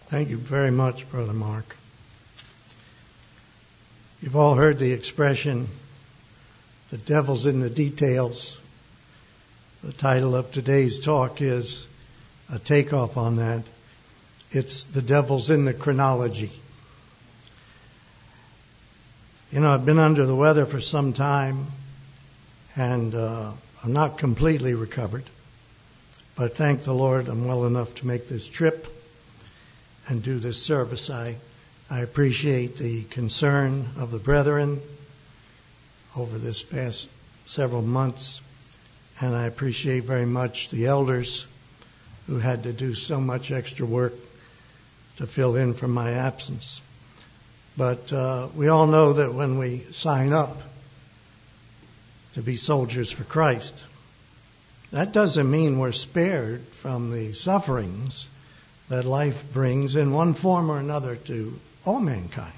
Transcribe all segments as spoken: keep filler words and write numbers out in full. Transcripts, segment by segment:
Thank you very much, Brother Mark. You've all heard the expression, the devil's in the details. The title of today's talk is a takeoff on that. It's the devil's in the chronology. You know, I've been under the weather for some time, and uh, I'm not completely recovered. But thank the Lord, I'm well enough to make this trip and do this service. I, I appreciate the concern of the brethren over this past several months, and I appreciate very much the elders who had to do so much extra work to fill in for my absence. But uh, we all know that when we sign up to be soldiers for Christ, that doesn't mean we're spared from the sufferings that life brings in one form or another to all mankind.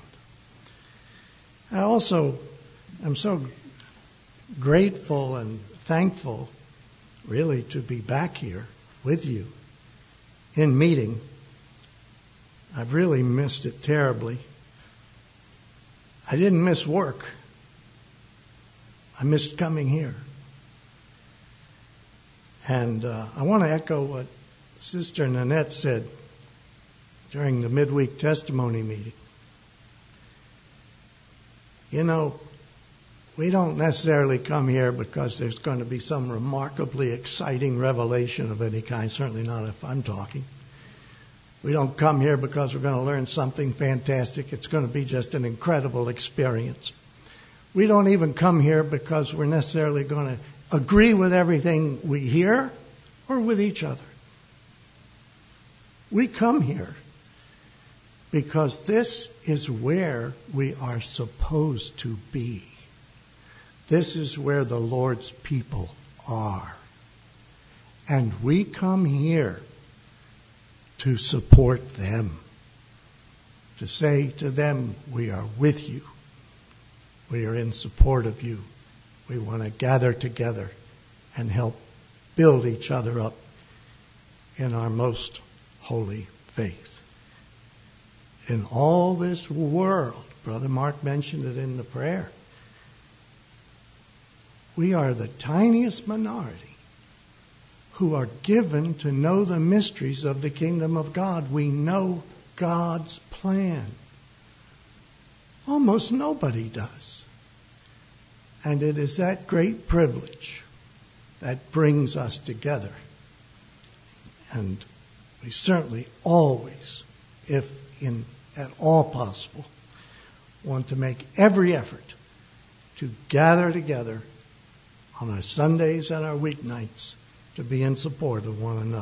I also am so grateful and thankful, really, to be back here with you in meeting. I've really missed it terribly. I didn't miss work. I missed coming here. And uh, I want to echo what Sister Nanette said during the midweek testimony meeting. You know, we don't necessarily come here because there's going to be some remarkably exciting revelation of any kind, certainly not if I'm talking. We don't come here because we're going to learn something fantastic. It's going to be just an incredible experience. We don't even come here because we're necessarily going to agree with everything we hear or with each other. We come here because this is where we are supposed to be. This is where the Lord's people are. And we come here to support them, to say to them, we are with you. We are in support of you. We want to gather together and help build each other up in our most holy faith. In all this world, Brother Mark mentioned it in the prayer, we are the tiniest minority who are given to know the mysteries of the kingdom of God. We know God's plan. Almost nobody does. And it is that great privilege that brings us together. And we certainly always, if in at all possible, want to make every effort to gather together on our Sundays and our weeknights to be in support of one another.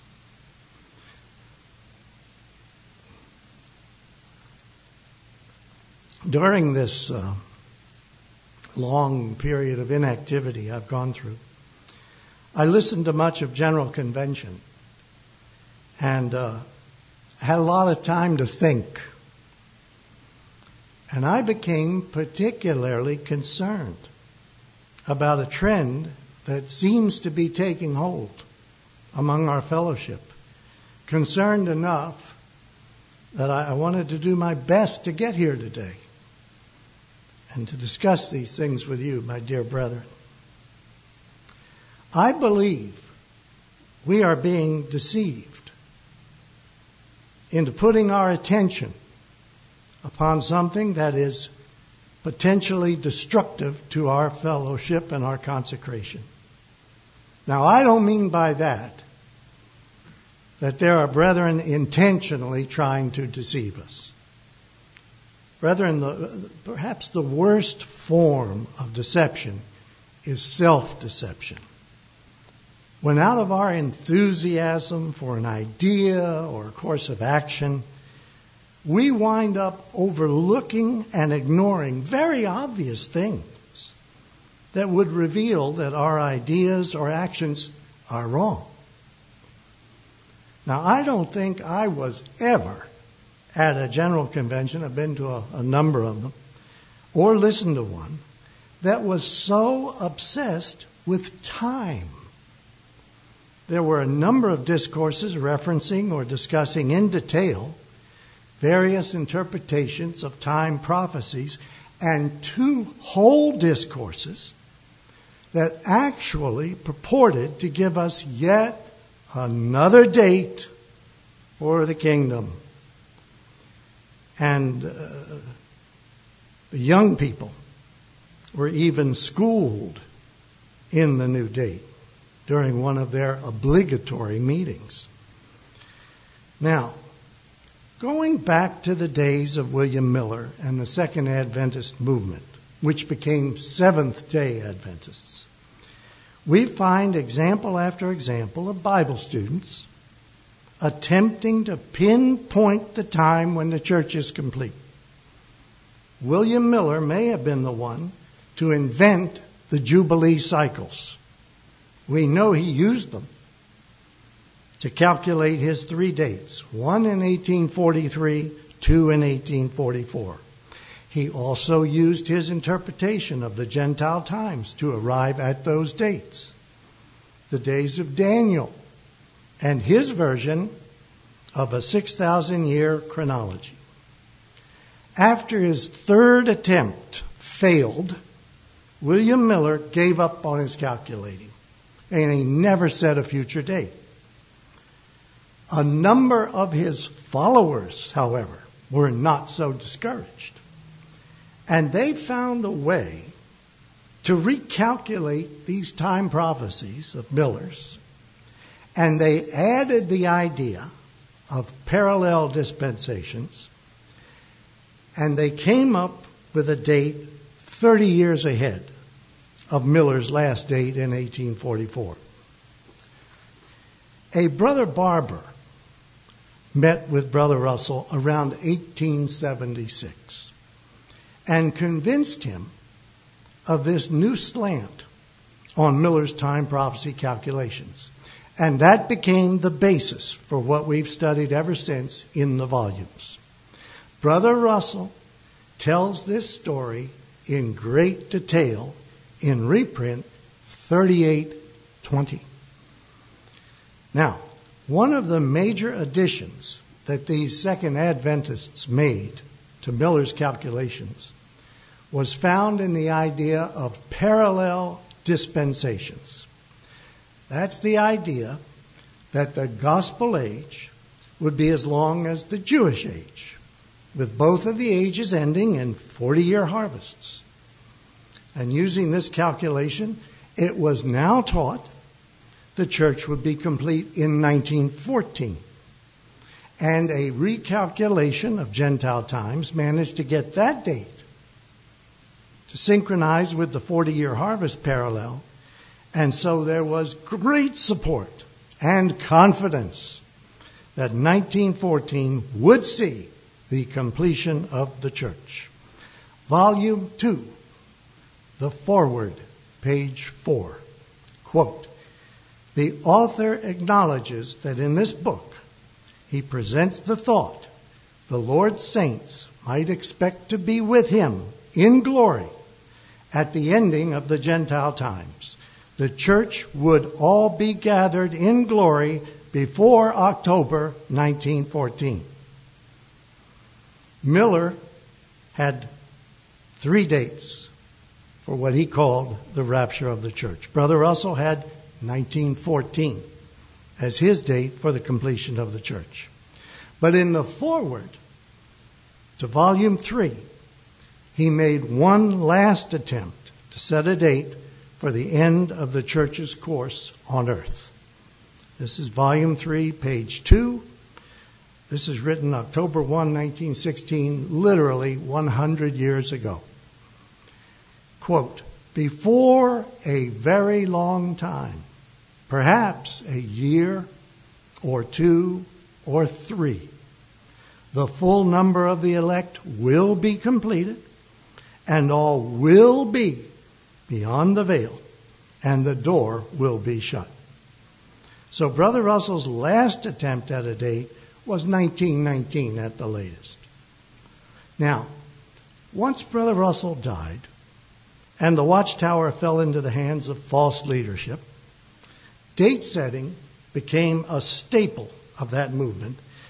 During this uh, long period of inactivity I've gone through, I listened to much of General Convention and uh, had a lot of time to think. And I became particularly concerned about a trend that seems to be taking hold among our fellowship. Concerned enough that I wanted to do my best to get here today and to discuss these things with you, my dear brethren. I believe we are being deceived into putting our attention upon something that is potentially destructive to our fellowship and our consecration. Now, I don't mean by that that there are brethren intentionally trying to deceive us. Brethren, the, perhaps the worst form of deception is self-deception. When out of our enthusiasm for an idea or a course of action, we wind up overlooking and ignoring very obvious things that would reveal that our ideas or actions are wrong. Now, I don't think I was ever at a general convention, I've been to a, a number of them, or listened to one, that was so obsessed with time. There were a number of discourses referencing or discussing in detail various interpretations of time prophecies, and two whole discourses that actually purported to give us yet another date for the kingdom. And uh, the young people were even schooled in the new date during one of their obligatory meetings. Now, going back to the days of William Miller and the Second Adventist movement, which became Seventh-day Adventists, we find example after example of Bible students attempting to pinpoint the time when the church is complete. William Miller may have been the one to invent the Jubilee cycles. We know he used them to calculate his three dates, one in eighteen forty-three, two in eighteen forty-four. He also used his interpretation of the Gentile times to arrive at those dates, the days of Daniel, and his version of a six thousand year chronology. After his third attempt failed, William Miller gave up on his calculating, and he never set a future date. A number of his followers, however, were not so discouraged, and they found a way to recalculate these time prophecies of Miller's, and they added the idea of parallel dispensations, and they came up with a date thirty years ahead of Miller's last date in eighteen forty-four. A Brother Barber met with Brother Russell around eighteen seventy-six and convinced him of this new slant on Miller's time prophecy calculations. And that became the basis for what we've studied ever since in the volumes. Brother Russell tells this story in great detail in reprint thirty-eight twenty. Now, one of the major additions that these Second Adventists made to Miller's calculations was found in the idea of parallel dispensations. That's the idea that the gospel age would be as long as the Jewish age, with both of the ages ending in forty-year harvests. And using this calculation, it was now taught the church would be complete in nineteen fourteen. And a recalculation of Gentile times managed to get that date to synchronize with the forty-year harvest parallel. And so there was great support and confidence that nineteen fourteen would see the completion of the church. Volume two, the foreword, page four. Quote, "The author acknowledges that in this book he presents the thought the Lord's saints might expect to be with him in glory at the ending of the Gentile times. The church would all be gathered in glory before October nineteen fourteen. Miller had three dates for what he called the rapture of the church. Brother Russell had nineteen fourteen as his date for the completion of the church. But in the foreword to volume three, he made one last attempt to set a date for the end of the church's course on earth. This is volume three, page two. This is written October first, nineteen sixteen, literally one hundred years ago. Quote, "Before a very long time, perhaps a year or two or three, the full number of the elect will be completed, and all will be beyond the veil, and the door will be shut." So Brother Russell's last attempt at a date was nineteen nineteen at the latest. Now, once Brother Russell died, and the Watchtower fell into the hands of false leadership, date setting became a staple of that movement,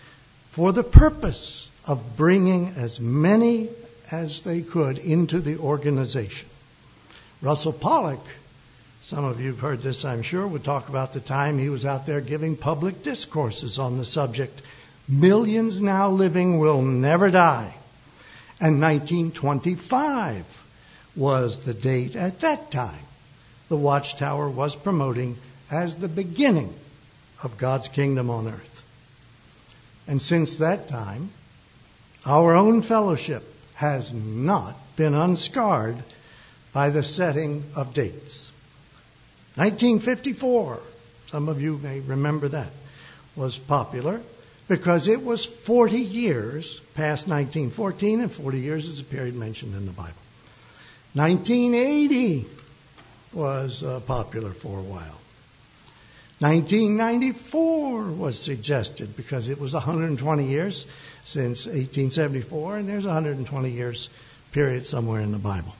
for the purpose of bringing as many as they could into the organization. Russell Pollock, some of you have heard this, I'm sure, would talk about the time he was out there giving public discourses on the subject, Millions Now Living Will Never Die. And nineteen twenty-five was the date at that time the Watchtower was promoting as the beginning of God's kingdom on earth. And since that time, our own fellowship has not been unscarred by the setting of dates. nineteen fifty-four, some of you may remember that, was popular because it was forty years past nineteen fourteen, and forty years is a period mentioned in the Bible. nineteen eighty was uh, popular for a while. nineteen ninety-four was suggested because it was one hundred twenty years since eighteen seventy-four, and there's a one hundred twenty years period somewhere in the Bible.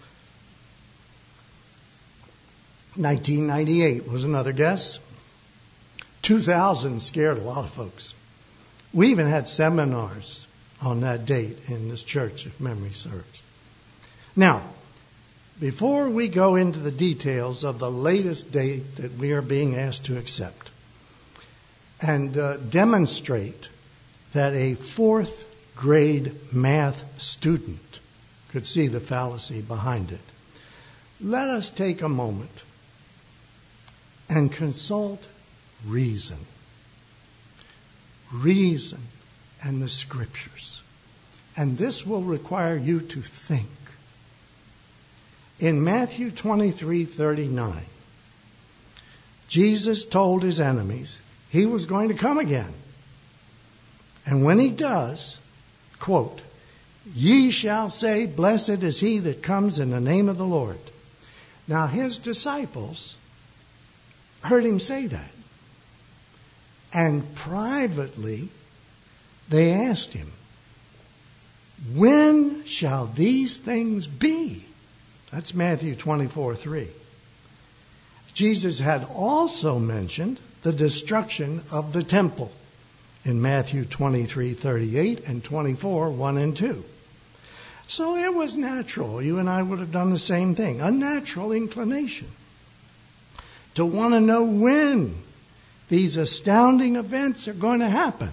nineteen ninety-eight was another guess. two thousand scared a lot of folks. We even had seminars on that date in this church, if memory serves. Now, before we go into the details of the latest date that we are being asked to accept and uh, demonstrate that a fourth grade math student could see the fallacy behind it, let us take a moment and consult reason. Reason and the Scriptures. And this will require you to think. In Matthew twenty-three thirty-nine, Jesus told his enemies he was going to come again. And when he does, quote, "Ye shall say, blessed is he that comes in the name of the Lord." Now his disciples heard him say that. And privately, they asked him, "When shall these things be?" That's Matthew twenty-four three. Jesus had also mentioned the destruction of the temple in Matthew twenty-three thirty-eight and twenty-four one and two. So it was natural. You and I would have done the same thing. A natural inclination to want to know when these astounding events are going to happen.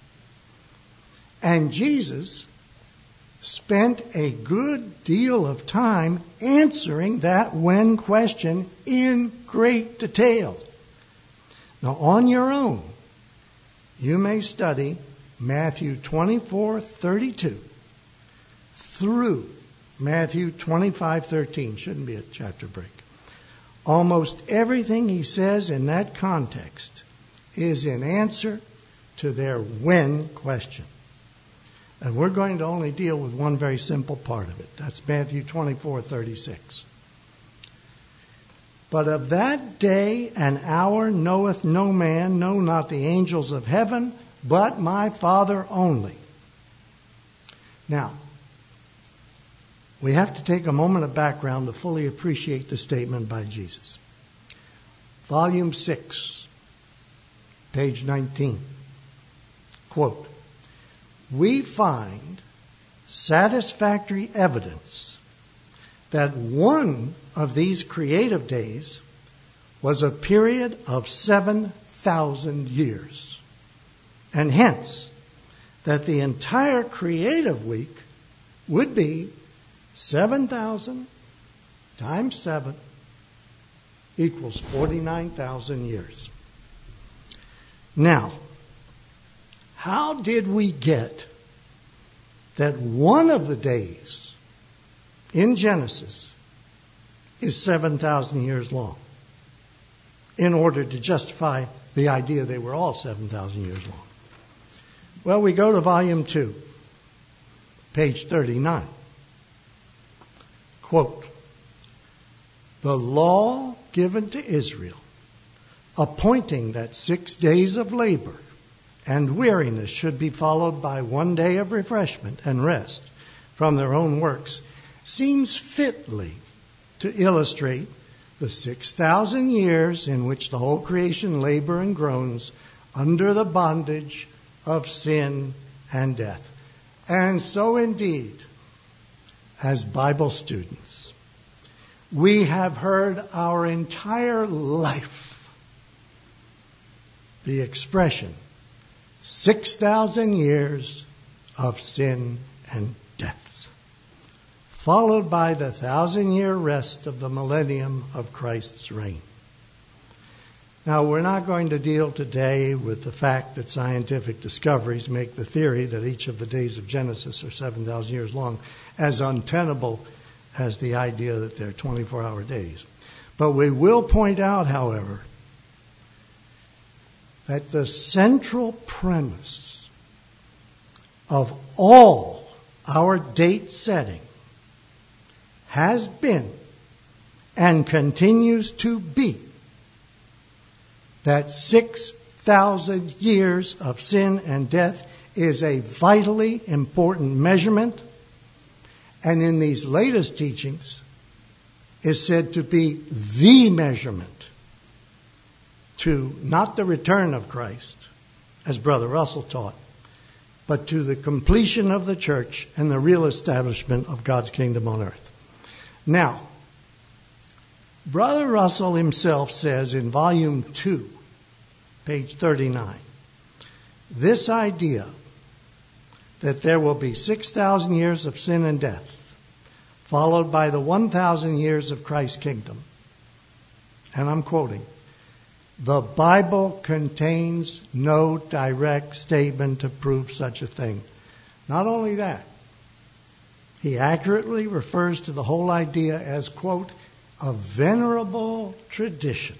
And Jesus spent a good deal of time answering that when question in great detail. Now, on your own, you may study Matthew twenty-four thirty-two through Matthew twenty-five thirteen. Shouldn't be a chapter break. Almost everything he says in that context is in answer to their when question. And we're going to only deal with one very simple part of it. That's Matthew twenty-four thirty-six. "But of that day and hour knoweth no man, no, not the angels of heaven, but my Father only." Now, we have to take a moment of background to fully appreciate the statement by Jesus. Volume six, page nineteen. Quote, "We find satisfactory evidence that one of these creative days was a period of seven thousand years, and hence that the entire creative week would be seven thousand times seven equals forty-nine thousand years. Now, how did we get that one of the days in Genesis is seven thousand years long in order to justify the idea they were all seven thousand years long? Well, we go to volume two, page thirty-nine. Quote, "The law given to Israel, appointing that six days of labor and weariness should be followed by one day of refreshment and rest from their own works, seems fitly to illustrate the six thousand years in which the whole creation labor and groans under the bondage of sin and death. And so indeed, as Bible students, we have heard our entire life the expression, six thousand years of sin and death, followed by the thousand-year rest of the millennium of Christ's reign. Now, we're not going to deal today with the fact that scientific discoveries make the theory that each of the days of Genesis are seven thousand years long as untenable as the idea that they're twenty-four hour days. But we will point out, however, that the central premise of all our date setting has been and continues to be that six thousand years of sin and death is a vitally important measurement, and in these latest teachings is said to be the measurement to not the return of Christ, as Brother Russell taught, but to the completion of the church and the real establishment of God's kingdom on earth. Now, Brother Russell himself says in volume two, page thirty-nine, this idea that there will be six thousand years of sin and death, followed by the one thousand years of Christ's kingdom. And I'm quoting, the Bible contains no direct statement to prove such a thing. Not only that, he accurately refers to the whole idea as, quote, a venerable tradition.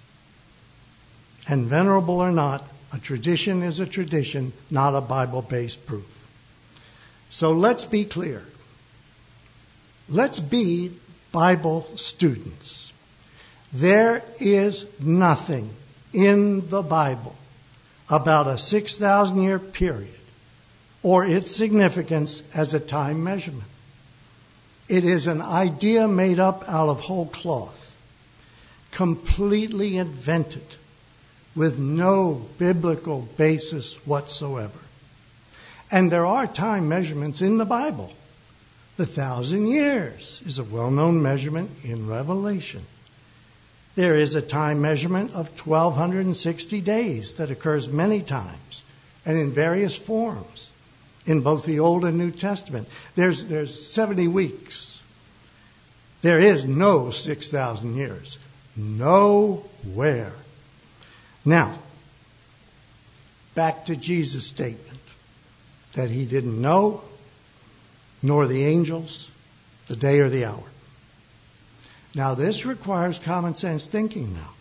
And venerable or not, a tradition is a tradition, not a Bible-based proof. So let's be clear. Let's be Bible students. There is nothing in the Bible about a six thousand year period or its significance as a time measurement. It is an idea made up out of whole cloth, completely invented, with no biblical basis whatsoever. And there are time measurements in the Bible. The thousand years is a well-known measurement in Revelation. There is a time measurement of twelve sixty days that occurs many times and in various forms in both the Old and New Testament. There's, there's seventy weeks. There is no six thousand years. Nowhere. Now, back to Jesus' statement that he didn't know, nor the angels, the day or the hour. Now, this requires common sense thinking now.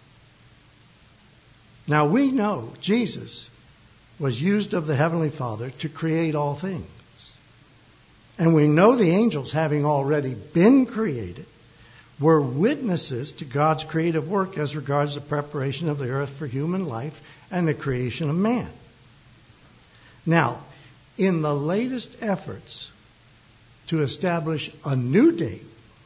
Now, we know Jesus was used of the Heavenly Father to create all things. And we know the angels, having already been created, were witnesses to God's creative work as regards the preparation of the earth for human life and the creation of man. Now, in the latest efforts to establish a new date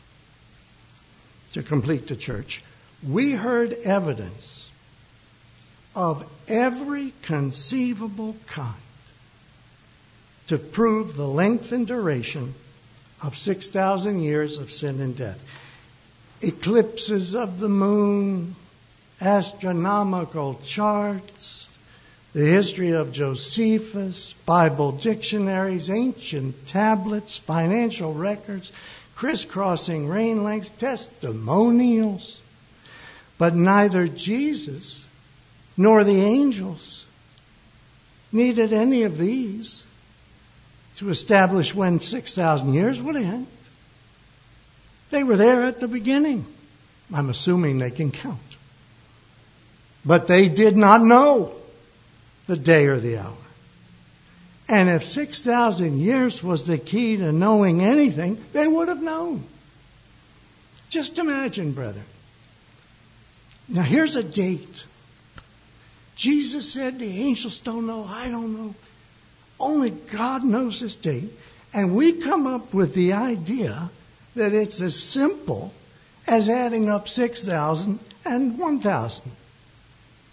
to complete the church, we heard evidence of every conceivable kind to prove the length and duration of six thousand years of sin and death. Eclipses of the moon, astronomical charts, the history of Josephus, Bible dictionaries, ancient tablets, financial records, crisscrossing rain lengths, testimonials. But neither Jesus nor the angels needed any of these to establish when six thousand years would end. They were there at the beginning. I'm assuming they can count. But they did not know the day or the hour. And if six thousand years was the key to knowing anything, they would have known. Just imagine, brethren. Now here's a date. Jesus said the angels don't know, I don't know. Only God knows this date. And we come up with the idea that it's as simple as adding up six thousand and one thousand.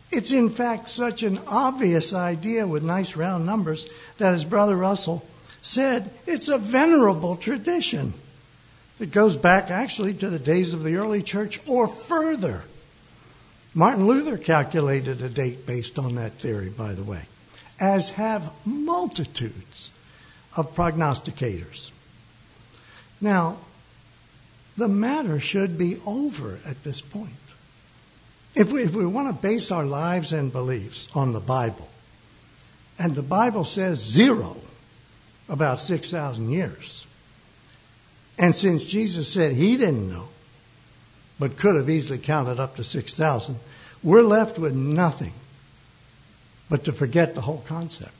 It's in fact such an obvious idea with nice round numbers that, as Brother Russell said, it's a venerable tradition. It goes back actually to the days of the early church or further. Martin Luther calculated a date based on that theory, by the way, as have multitudes of prognosticators. Now, the matter should be over at this point. If we, if we want to base our lives and beliefs on the Bible, and the Bible says zero about six thousand years, and since Jesus said he didn't know, but could have easily counted up to six thousand, we're left with nothing but to forget the whole concept.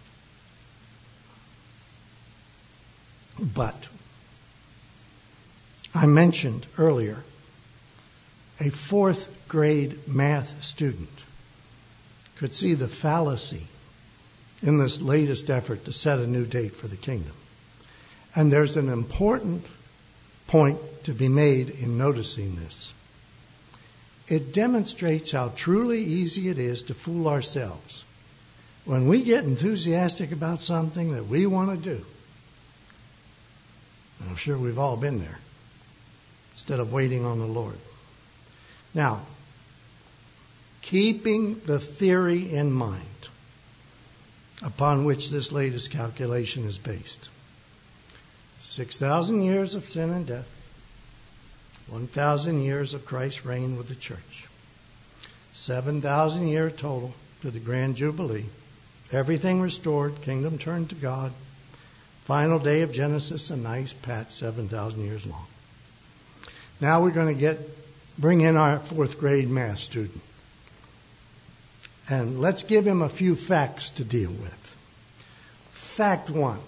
But I mentioned earlier a fourth grade math student could see the fallacy in this latest effort to set a new date for the kingdom. And there's an important point to be made in noticing this. It demonstrates how truly easy it is to fool ourselves when we get enthusiastic about something that we want to do. I'm sure we've all been there, instead of waiting on the Lord. Now, keeping the theory in mind upon which this latest calculation is based, six thousand years of sin and death, one thousand years of Christ's reign with the church, seven thousand year total to the Grand Jubilee, everything restored, kingdom turned to God, final day of Genesis, a nice pat seven thousand years long. Now we're going to get bring in our fourth grade math student. And let's give him a few facts to deal with. Fact one.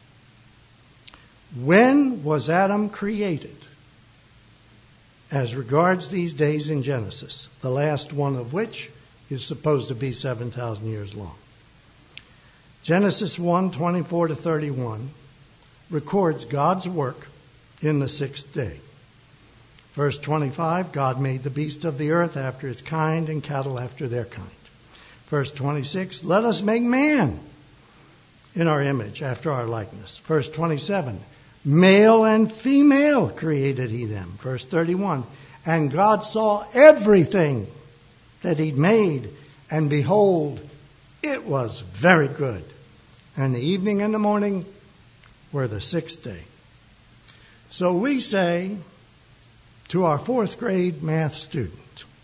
When was Adam created? As regards these days in Genesis, the last one of which is supposed to be seven thousand years long. Genesis one, twenty-four to thirty-one records God's work in the sixth day. Verse twenty-five, God made the beasts of the earth after its kind and cattle after their kind. Verse twenty-six, let us make man in our image, after our likeness. Verse twenty-seven, male and female created he them. Verse thirty-one, and God saw everything that he'd made, and behold, it was very good. And the evening and the morning were the sixth day. So we say to our fourth grade math student,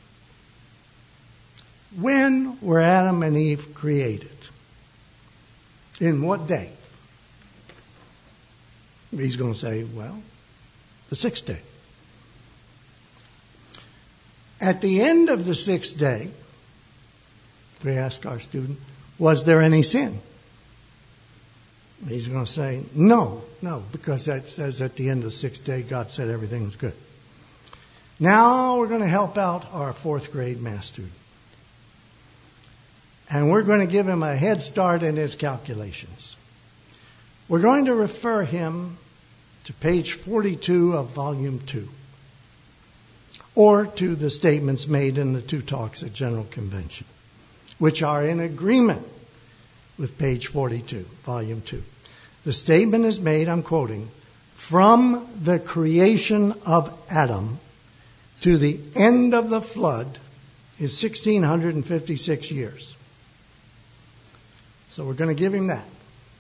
when were Adam and Eve created? In what day? He's going to say, well, the sixth day. At the end of the sixth day, we ask our student, was there any sin? He's going to say, no, no, because that says at the end of the sixth day, God said everything was good. Now we're going to help out our fourth grade math student. And we're going to give him a head start in his calculations. We're going to refer him to page forty-two of volume two, or to the statements made in the two talks at General Convention, which are in agreement with page forty-two, volume two. The statement is made, I'm quoting, from the creation of Adam to the end of the flood is one thousand six hundred fifty-six years. So we're going to give him that.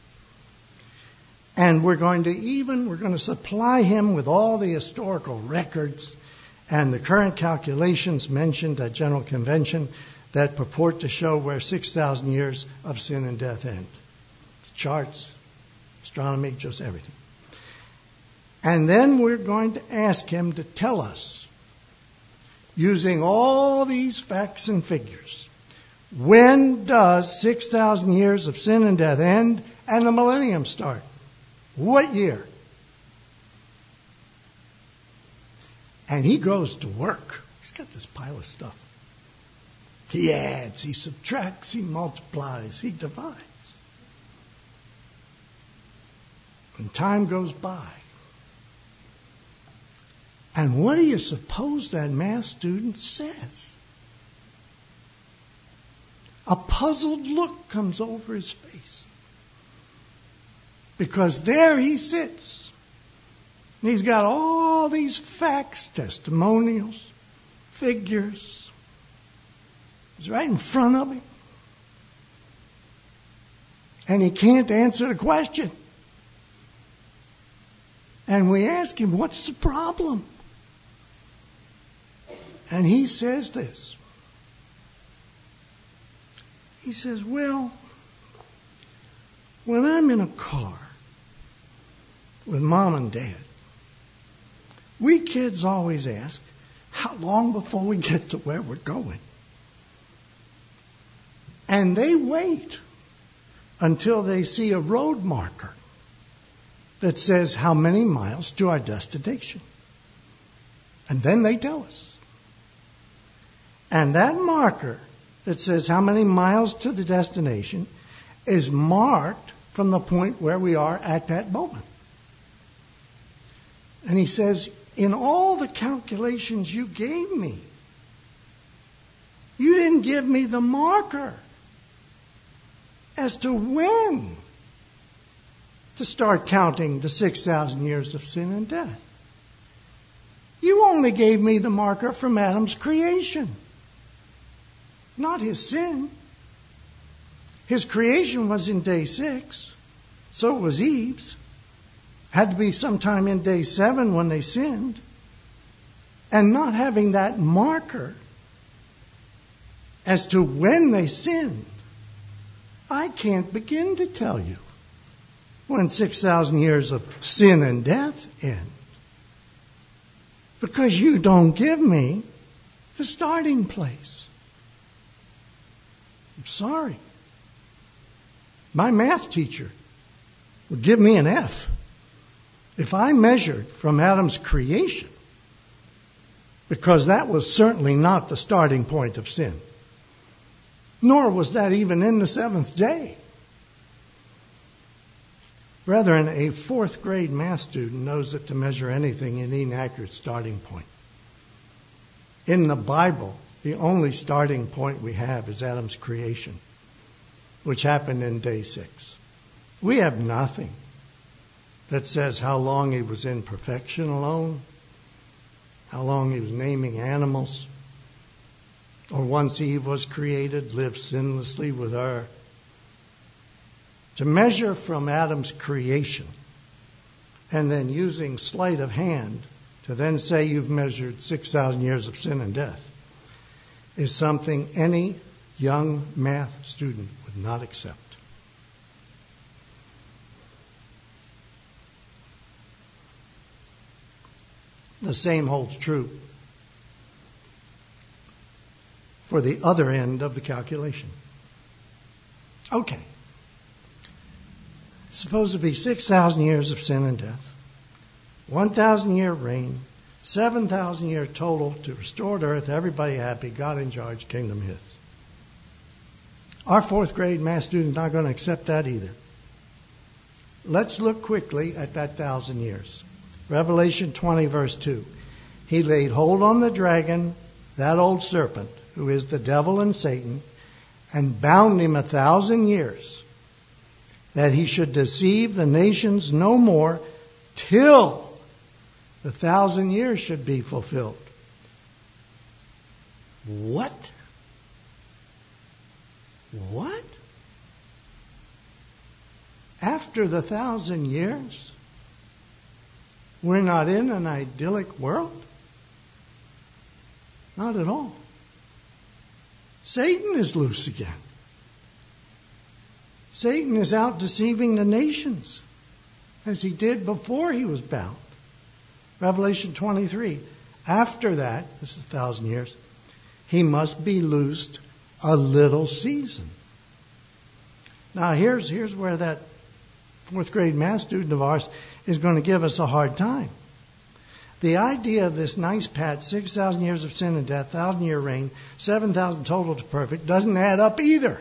And we're going to even, we're going to supply him with all the historical records and the current calculations mentioned at General Convention that purport to show where six thousand years of sin and death end. Charts, astronomy, just everything. And then we're going to ask him to tell us, using all these facts and figures, when does six thousand years of sin and death end and the millennium start? What year? And he goes to work. He's got this pile of stuff. He adds, he subtracts, he multiplies, he divides. And time goes by. And what do you suppose that math student says? A puzzled look comes over his face. Because there he sits. And he's got all these facts, testimonials, figures. It's right in front of him. And he can't answer the question. And we ask him, what's the problem? And he says this. He says, well, when I'm in a car with mom and dad, we kids always ask, how long before we get to where we're going? And they wait until they see a road marker that says how many miles to our destination. And then they tell us. And that marker that says how many miles to the destination is marked from the point where we are at that moment. And he says, in all the calculations you gave me, you didn't give me the marker as to when to start counting the six thousand years of sin and death. You only gave me the marker from Adam's creation, not his sin. His creation was in day six, so was Eve's. Had to be sometime in day seven when they sinned. And not having that marker as to when they sinned, I can't begin to tell you when six thousand years of sin and death end. Because you don't give me the starting place. I'm sorry. My math teacher would give me an F if I measured from Adam's creation, because that was certainly not the starting point of sin. Nor was that even in the seventh day. Brethren, a fourth grade math student knows that to measure anything, you need an accurate starting point. In the Bible, the only starting point we have is Adam's creation, which happened in day six. We have nothing that says how long he was in perfection alone, how long he was naming animals, or once Eve was created, lived sinlessly with her. To measure from Adam's creation and then using sleight of hand to then say you've measured six thousand years of sin and death is something any young math student would not accept. The same holds true for the other end of the calculation. Okay. It's supposed to be six thousand years of sin and death, one thousand year reign, seven thousand year total to restored earth, everybody happy, God in charge, kingdom his. Our fourth grade math student is not going to accept that either. Let's look quickly at that thousand years. Revelation twenty, verse two. He laid hold on the dragon, that old serpent, who is the devil and Satan, and bound him a thousand years, that he should deceive the nations no more till the thousand years should be fulfilled. What? What? After the thousand years? We're not in an idyllic world? Not at all. Satan is loose again. Satan is out deceiving the nations, as he did before he was bound. Revelation twenty-three. After that, this is a thousand years, he must be loosed a little season. Now here's, here's where that fourth grade math student of ours is going to give us a hard time. The idea of this nice pat, six thousand years of sin and death, thousand year reign, seven thousand total to perfect, doesn't add up either.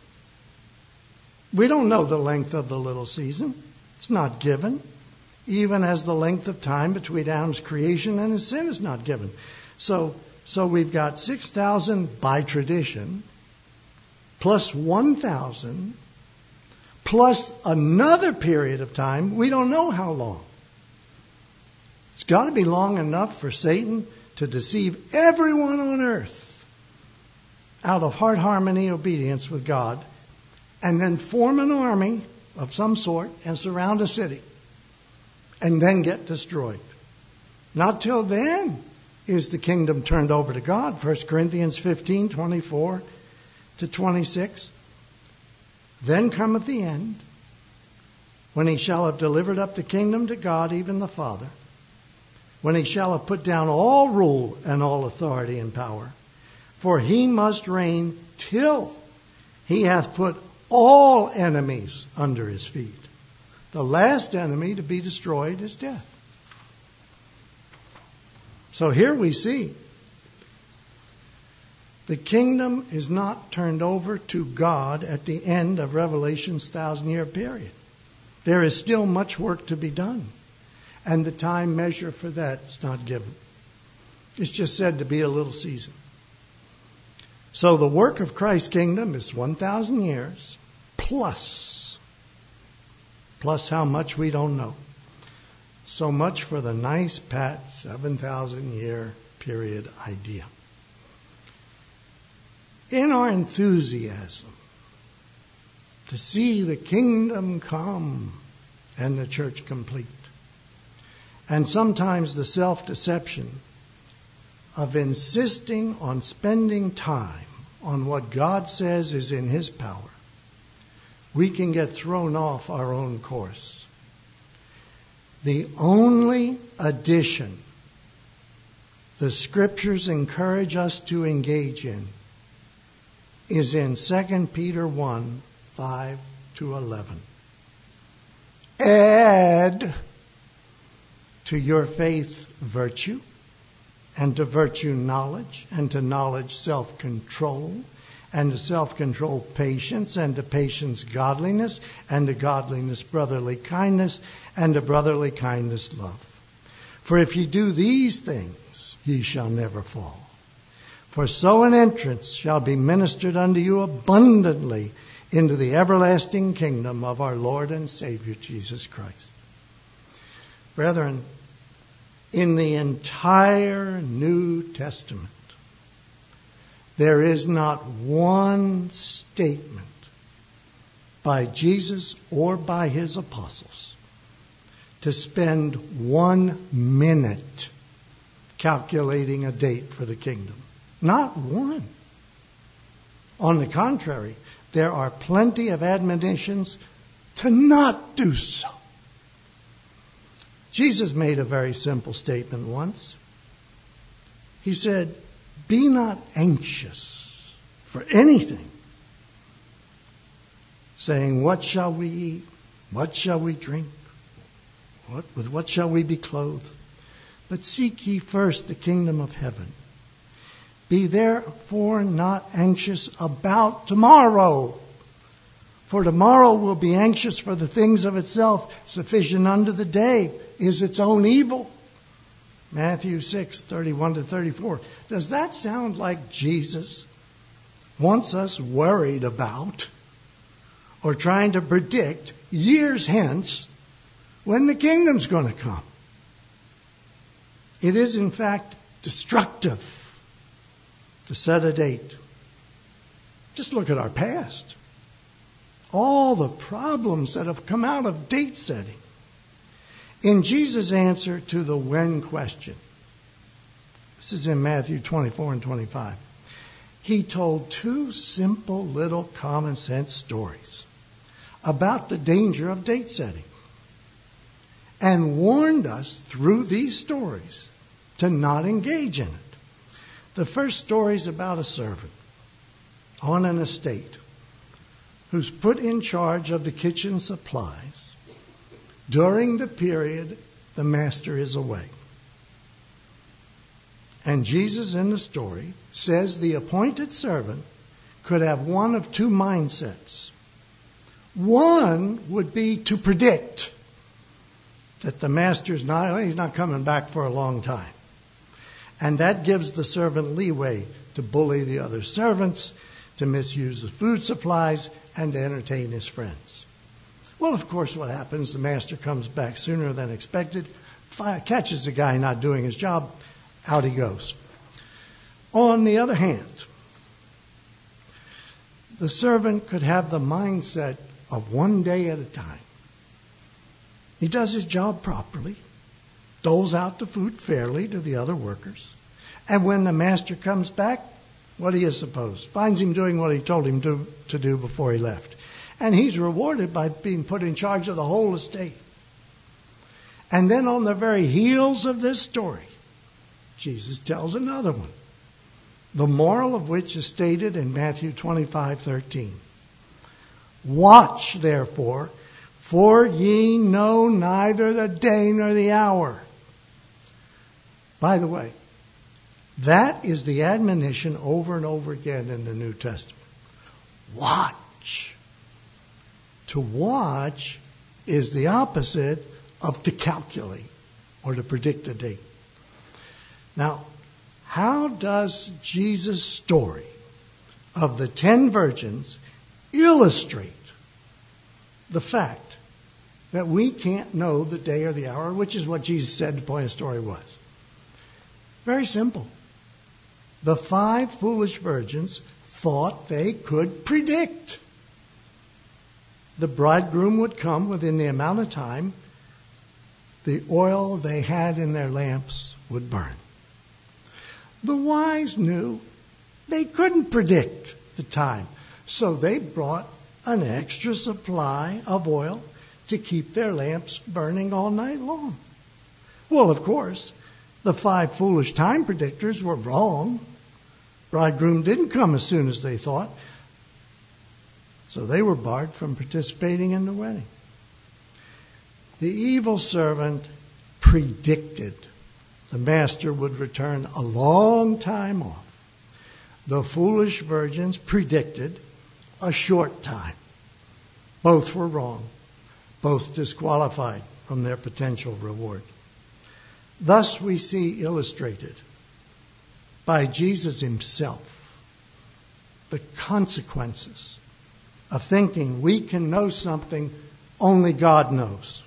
We don't know the length of the little season. It's not given. Even as the length of time between Adam's creation and his sin is not given. So, so we've got six thousand by tradition plus one thousand, plus another period of time, we don't know how long. It's got to be long enough for Satan to deceive everyone on earth out of heart harmony, obedience with God, and then form an army of some sort and surround a city and then get destroyed. Not till then is the kingdom turned over to God. First Corinthians fifteen, twenty-four to twenty-six. Then cometh the end, when he shall have delivered up the kingdom to God, even the Father, when he shall have put down all rule and all authority and power. For he must reign till he hath put all enemies under his feet. The last enemy to be destroyed is death. So here we see the kingdom is not turned over to God at the end of Revelation's thousand-year period. There is still much work to be done. And the time measure for that is not given. It's just said to be a little season. So the work of Christ's kingdom is one thousand years plus. Plus how much we don't know. So much for the nice, pat, seven thousand year period idea. In our enthusiasm to see the kingdom come and the church complete, and sometimes the self-deception of insisting on spending time on what God says is in His power, we can get thrown off our own course. The only addition the Scriptures encourage us to engage in is in Second Peter one, five to eleven. Add to your faith virtue, and to virtue knowledge, and to knowledge self-control, and to self-control patience, and to patience godliness, and to godliness brotherly kindness, and to brotherly kindness love. For if ye do these things, ye shall never fall. For so an entrance shall be ministered unto you abundantly into the everlasting kingdom of our Lord and Savior Jesus Christ. Brethren, in the entire New Testament, there is not one statement by Jesus or by his apostles to spend one minute calculating a date for the kingdom. Not one. On the contrary, there are plenty of admonitions to not do so. Jesus made a very simple statement once. He said, be not anxious for anything, saying, what shall we eat? What shall we drink? What, with what shall we be clothed? But seek ye first the kingdom of heaven. Be therefore not anxious about tomorrow, for tomorrow will be anxious for the things of itself. Sufficient unto the day is its own evil. Matthew six, thirty-one to thirty-four. Does that sound like Jesus wants us worried about or trying to predict years hence when the kingdom's going to come? It is, in fact, destructive to set a date. Just look at our past. All the problems that have come out of date setting. In Jesus' answer to the when question, this is in Matthew twenty-four and twenty-five, he told two simple little common sense stories about the danger of date setting and warned us through these stories to not engage in it. The first story is about a servant on an estate who's put in charge of the kitchen supplies during the period the master is away. And Jesus in the story says the appointed servant could have one of two mindsets. One would be to predict that the master's not, he's not coming back for a long time. And that gives the servant leeway to bully the other servants, to misuse the food supplies, and to entertain his friends. Well, of course, what happens? The master comes back sooner than expected, catches the guy not doing his job, out he goes. On the other hand, the servant could have the mindset of one day at a time. He does his job properly, doles out the food fairly to the other workers, and when the master comes back, what do you suppose? Finds him doing what he told him to, to do before he left. And he's rewarded by being put in charge of the whole estate. And then on the very heels of this story, Jesus tells another one, the moral of which is stated in Matthew twenty-five thirteen. Watch, therefore, for ye know neither the day nor the hour. By the way, that is the admonition over and over again in the New Testament. Watch. To watch is the opposite of to calculate or to predict a date. Now, how does Jesus' story of the ten virgins illustrate the fact that we can't know the day or the hour, which is what Jesus said the point of the story was? Very simple. The five foolish virgins thought they could predict. The bridegroom would come within the amount of time the oil they had in their lamps would burn. The wise knew they couldn't predict the time, so they brought an extra supply of oil to keep their lamps burning all night long. Well, of course, the five foolish time predictors were wrong. Bridegroom didn't come as soon as they thought, so they were barred from participating in the wedding. The evil servant predicted the master would return a long time off. The foolish virgins predicted a short time. Both were wrong, both disqualified from their potential reward. Thus we see illustrated by Jesus himself the consequences of thinking we can know something only God knows.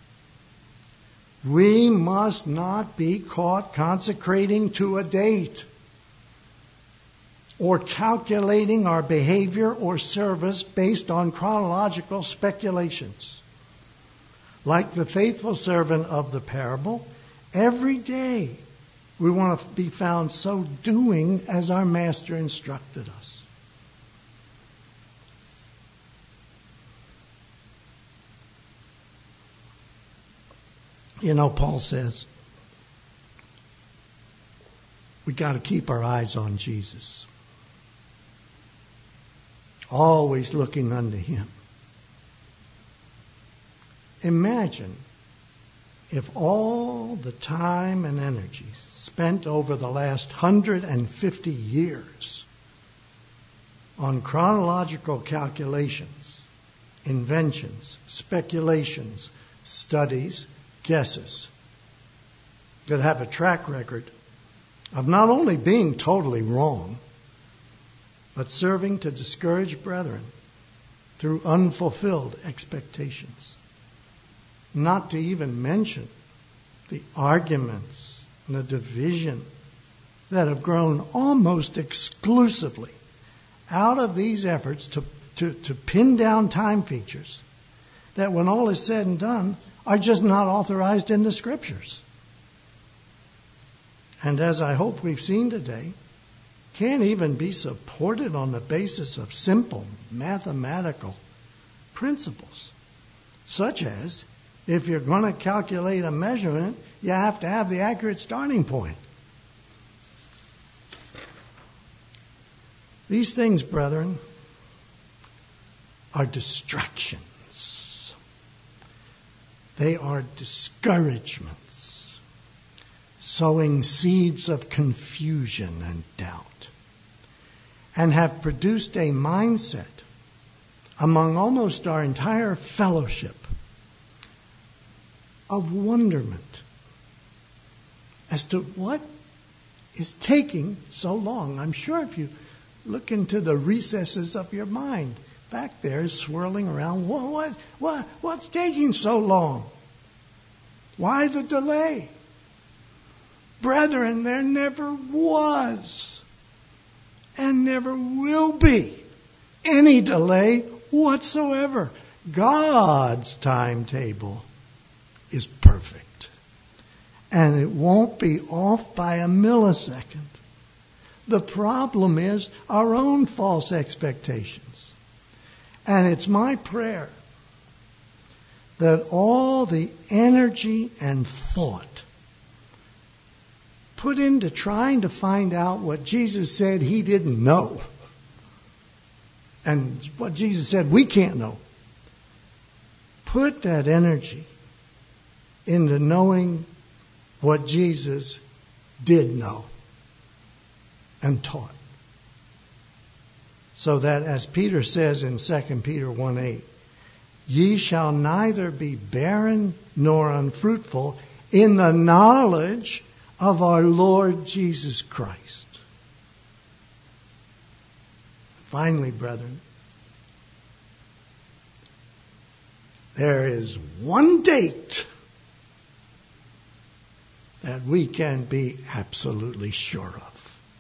We must not be caught consecrating to a date or calculating our behavior or service based on chronological speculations. Like the faithful servant of the parable, every day we want to be found so doing as our master instructed us. You know, Paul says we got to keep our eyes on Jesus. Always looking unto him. Imagine if all the time and energy spent over the last one hundred fifty years on chronological calculations, inventions, speculations, studies, guesses, could have a track record of not only being totally wrong, but serving to discourage brethren through unfulfilled expectations. Not to even mention the arguments and the division that have grown almost exclusively out of these efforts to, to, to pin down time features that, when all is said and done, are just not authorized in the Scriptures. And as I hope we've seen today, can't even be supported on the basis of simple mathematical principles, such as if you're going to calculate a measurement, you have to have the accurate starting point. These things, brethren, are distractions. They are discouragements, sowing seeds of confusion and doubt, and have produced a mindset among almost our entire fellowship of wonderment as to what is taking so long. I'm sure if you Look into the recesses of your mind. Back there is swirling around. What, what, what, what's taking so long? Why the delay? Brethren, there never was and never will be any delay whatsoever. God's timetable is perfect. And it won't be off by a millisecond. The problem is our own false expectations. And it's my prayer that all the energy and thought put into trying to find out what Jesus said he didn't know, and what Jesus said we can't know, put that energy into knowing what Jesus did know and taught. So that, as Peter says in Second Peter one eight, ye shall neither be barren nor unfruitful in the knowledge of our Lord Jesus Christ. Finally, brethren, there is one date that we can be absolutely sure of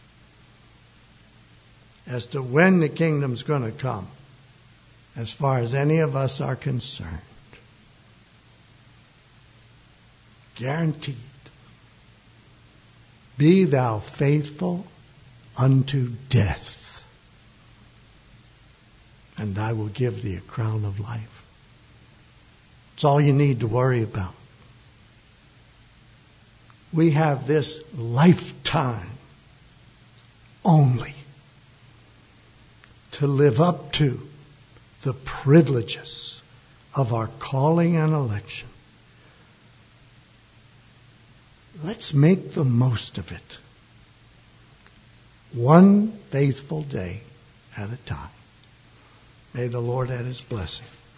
as to when the kingdom's going to come, as far as any of us are concerned. Guaranteed. Be thou faithful unto death, and I will give thee a crown of life. It's all you need to worry about. We have this lifetime only to live up to the privileges of our calling and election. Let's make the most of it. One faithful day at a time. May the Lord add his blessing.